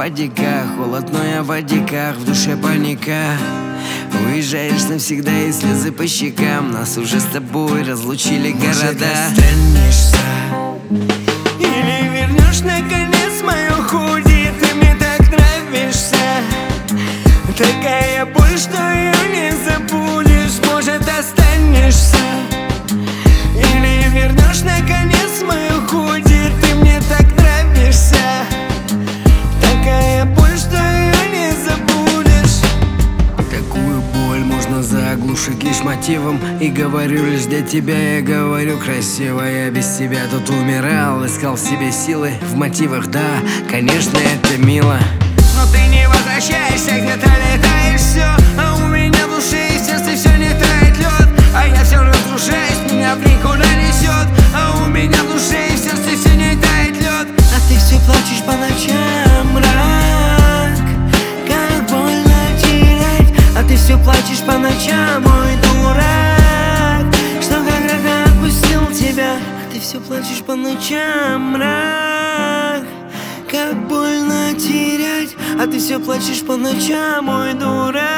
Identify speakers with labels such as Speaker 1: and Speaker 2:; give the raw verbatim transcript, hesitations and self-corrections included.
Speaker 1: водика, холод, но я в водиках, в душе паника. Уезжаешь навсегда и слезы по щекам. Нас уже с тобой разлучили города.
Speaker 2: Может, останешься или вернешь наконец мою худи. Ты мне так нравишься, такая боль, что ее не забудешь. Может, останешься или вернешь наконец мою худи. Ты мне так нравишься, такая боль, что ее не забудешь.
Speaker 1: Такую боль можно заглушить лишь мотивом. И говорю лишь для тебя, я говорю красиво. Я без тебя тут умирал, искал в себе силы. В мотивах, да, конечно, это мило.
Speaker 2: Но ты не возвращаешься, где-то летаешь все. А у меня в душе и сердце все не тает лед. А я все разрушаюсь, меня в никуда несет. А у меня в душе и сердце все не тает лед. А ты все плачешь по ночам, мрак. Как больно терять. А ты все плачешь по ночам, мой дурак. Что когда-то отпустил тебя. А ты все плачешь по ночам, мрак. Как больно терять, а ты все плачешь по ночам, мой дурак.